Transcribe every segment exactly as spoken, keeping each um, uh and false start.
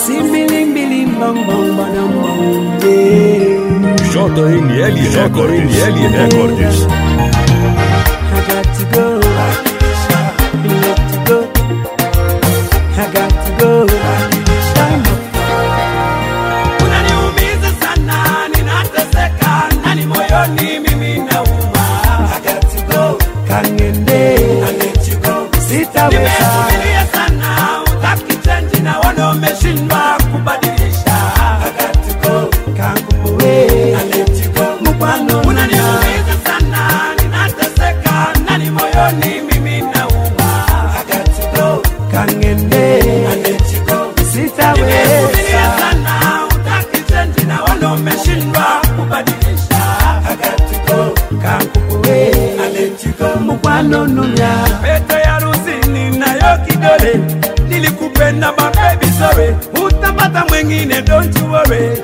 Simbilim bilim bang bang bang bang yeah. J N L Records. I got to go. Let to go. I got to go. Time up. Unaniumiza sana, ninateseka, nani moyoni mimi nauma. I got to go. Kangende. I let you go. Sitaweza. Nimevumilia sana, utaki change na wana umeshindwa kubadilisha. I got to go. Kanguwe. I let you go. Mupano. Unaniumiza sana, ninateseka, nani moyoni mimi nauma. I got to go. Kangende. I let you go. Sitaweza. Nimevumilia sana, utaki change na wana umeshindwa kubadilisha. I got to go. Kanguwe. I let you go. Mupano nunya. Pete ya rusini na yo kidole, nilikupenda my baby sorry, utapata mwengine don't you worry.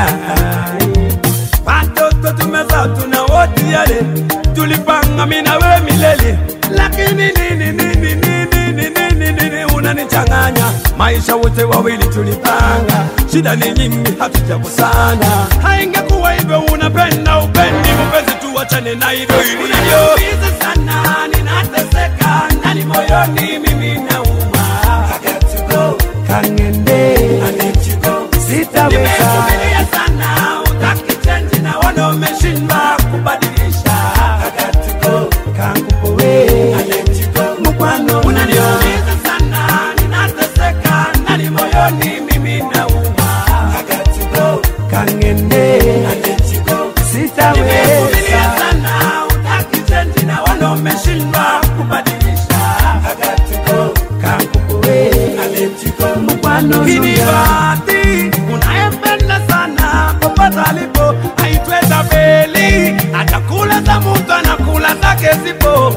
Watoto tumezaa tuna wote yale, tulipanga mimi na wewe milele, lakini nini nini nini nini nini nini unanichanganya. Maisha wote wawili tulipanga, shida ni nyingi hatujakusana. Haingekuwa hivyo unapenda upendi mpenzi, tuachane na hivyo ilivyo. Unaniumiza sana, ninateseka, nani moyoni mimi nauma. I got to go. Kangende. I let you go. Sitaweza. Nimevumilia sana, utaki change na wana umeshindwa kubadilisha. I got to go. Kanguwe. I let you go. Mupano. Unaniumiza sana, ninateseka, nani moyoni mimi nauma. I got to go. Kangende. I let you go. Nimevumilia Sitaweza. sana, utaki change na wana umeshindwa kubadilisha. I got to go. Kanguwe. I let you go. Mupano. Kinibati, unayempenda sana popote alipo, haitwe tabeli. Atakula za mtu anakula zake zipo.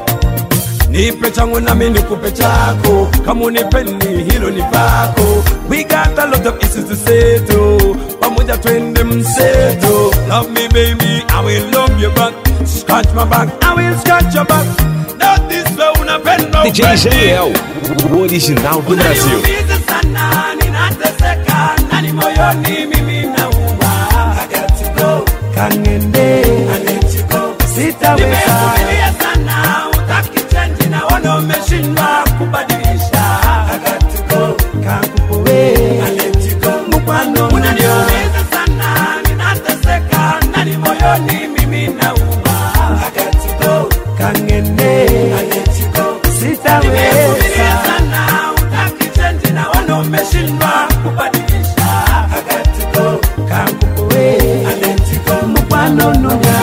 Nipe changu nami nikupe chako, kama unipendi hilo ni pako. We got a lot of issues to settle, pamoja twende mseto. Love me baby, I will love you back. Scratch my back, I will scratch your back. Not this way unapenda D J Janiel, o original do Brasil. Unaniumiza sana, ninateseka, nani moyoni mimi nauma. I got to go. Kangende. I let you go. Sitaweza. Nimevumilia sana, utaki change na wana umeshindwa kubadilisha. I got to go. Kanguwe. I let you go. Mupano. Unaniumiza sana, ninateseka, nani moyoni mimi nauma. I got to go. Kangende. I let you go. Nimevumilia Sitaweza. sana, utaki change na wana umeshindwa kubadilisha. I got to go. Kanguwe. I let you go. Mupano nunya.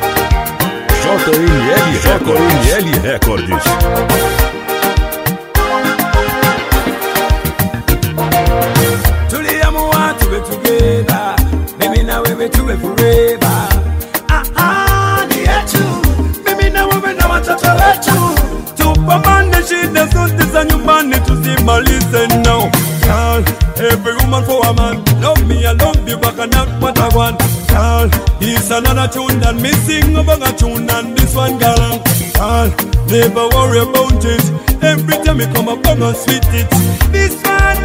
J N L Records. Tuliamua tuwe together, mimi na wewe tuwe forever. Ahadi yetu, mimi na wewe na watoto wetu, tupambane shida zote za nyumbani tuzimalize now. Girl, every woman for a man, love me alone, be back and not what I want. Girl, it's another tune that me sing about a tune and this one girl. Girl, never worry about it, every time you come up I'm gonna sweet it. This one